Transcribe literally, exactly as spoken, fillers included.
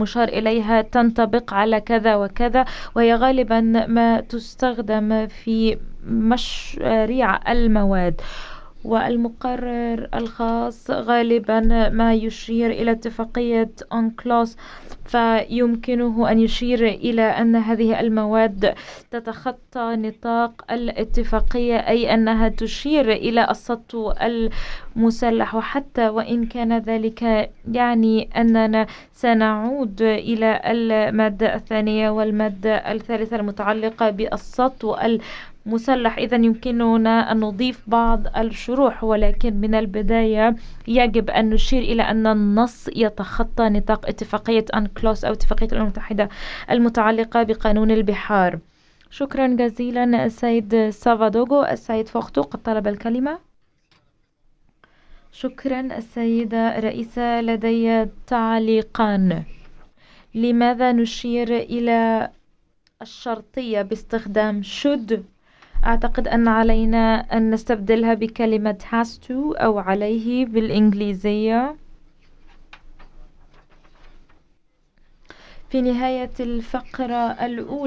المشار إليها تنطبق على كذا وكذا، وهي غالبا ما تستخدم في مشاريع المواد. والمقرر الخاص غالبا ما يشير إلى اتفاقية أنكلوس، فيمكنه أن يشير إلى أن هذه المواد تتخطى نطاق الاتفاقية، أي أنها تشير إلى السطو المسلح. وحتى وإن كان ذلك يعني أننا سنعود إلى المادة الثانية والمادة الثالثة المتعلقة بالسطو مسلح، إذا يمكننا أن نضيف بعض الشروح، ولكن من البداية يجب أن نشير إلى أن النص يتخطى نطاق اتفاقية أنكلوس أو اتفاقية الأمم المتحدة المتعلقة بقانون البحار. شكرا جزيلا السيد سافادوغو. السيد فوختو قد طلب الكلمة. شكرا السيدة رئيسة، لدي تعليقان. لماذا نشير إلى الشرطية باستخدام should؟ أعتقد أن علينا أن نستبدلها بكلمة has to أو عليه بالإنجليزية. في نهاية الفقرة الأولى